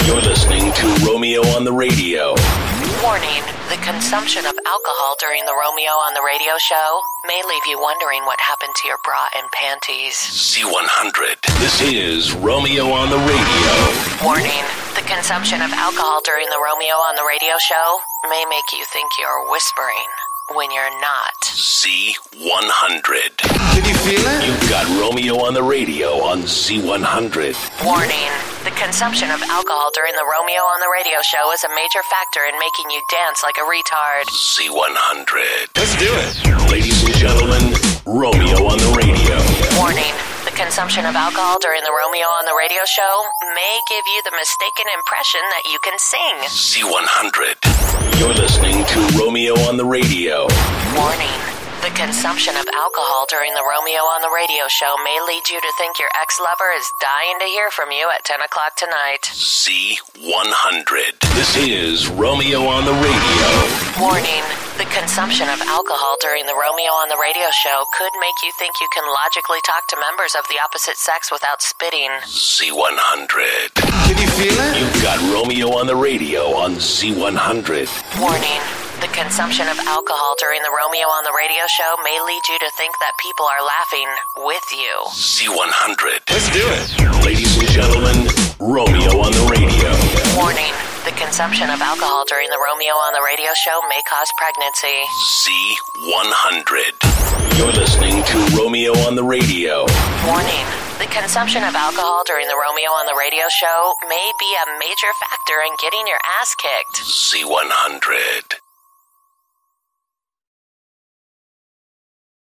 You're listening to Romeo on the Radio. Warning, the consumption of alcohol during the Romeo on the Radio show may leave you wondering what happened to your bra and panties. Z100. This is Romeo on the Radio. Warning, the consumption of alcohol during the Romeo on the Radio show may make you think you're whispering when you're not. Z100. Can you feel it? You've got Romeo on the Radio on Z100. Warning, the consumption of alcohol during the Romeo on the Radio show is a major factor in making you dance like a retard. Z100. Let's do it. Ladies and gentlemen, Romeo on the Radio. Warning, the consumption of alcohol during the Romeo on the Radio show may give you the mistaken impression that you can sing. Z100. You're listening to Romeo on the Radio. Warning, the consumption of alcohol during the Romeo on the Radio show may lead you to think your ex-lover is dying to hear from you at 10 o'clock tonight. Z100. This is Romeo on the Radio. Warning, the consumption of alcohol during the Romeo on the Radio show could make you think you can logically talk to members of the opposite sex without spitting. Z100. Can you feel it? You've got Romeo on the Radio on Z100. Warning, the consumption of alcohol during the Romeo on the Radio show may lead you to think that people are laughing with you. Z100. Let's do it. Ladies and gentlemen, Romeo on the Radio. Warning, the consumption of alcohol during the Romeo on the Radio show may cause pregnancy. Z100. You're listening to Romeo on the Radio. Warning, the consumption of alcohol during the Romeo on the Radio show may be a major factor in getting your ass kicked. Z100.